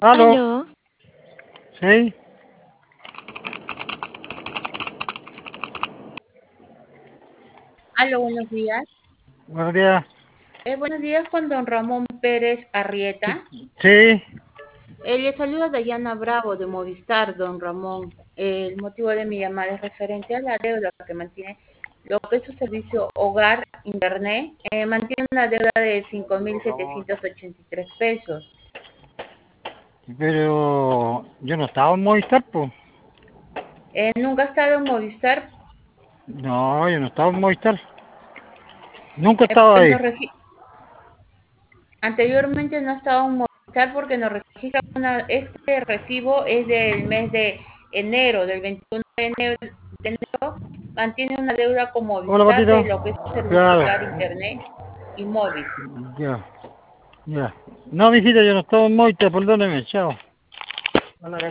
Aló, Aló, sí, Aló, buenos días. buenos días. Buenos días con don Ramón Pérez Arrieta. Sí, Le saluda Dayana Bravo de Movistar, don Ramón. El motivo de mi llamada es referente a la deuda que mantiene lo que es su servicio Hogar Internet. Mantiene una deuda de 5.783 pesos. pero yo no estaba en Movistar, pues. ¿Nunca ha estado en Movistar? No, yo no estaba en Movistar. Nunca he Eh, estado ahí. nos regi- Anteriormente no estaba en Movistar porque nos registra este recibo es del mes de enero, del 21 de enero, mantiene una deuda con Hola, Movistar de patito. lo que es servicio Claro, hogar, internet y móvil. ya, ya. No, mijita, yo no estaba en Movistar, perdóneme, chao.